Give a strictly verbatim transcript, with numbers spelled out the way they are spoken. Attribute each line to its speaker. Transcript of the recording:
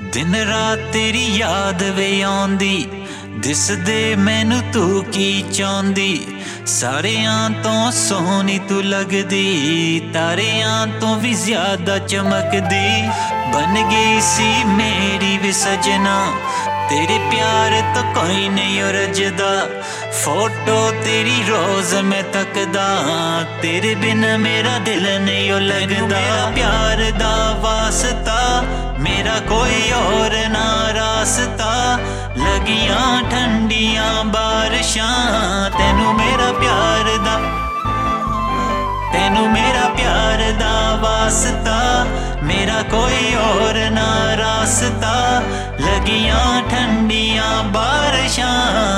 Speaker 1: दिन रात तेरी याद वे आउंदी, दिसदे मैनू तू की चाहुंदी। सारेयां तो सोहनी तू लगदी, तारेयां तो भी ज्यादा चमकदी। बन गई सी मेरी भी सजना, तेरे प्यार तो कोई नहीं ओ रजदा। फोटो तेरी रोज मैं तकदा, तेरे बिन मेरा दिल नहीं ओ लगदा। प्यार दा वास्ता मेरा कोई और ना रास्ता, लगियां ठंडियां बारिशां तेनू मेरा प्यार दा, तेनू मेरा प्यार दा वास्ता। मेरा कोई और ना रास्ता, लगियां ठंडियां बारिशां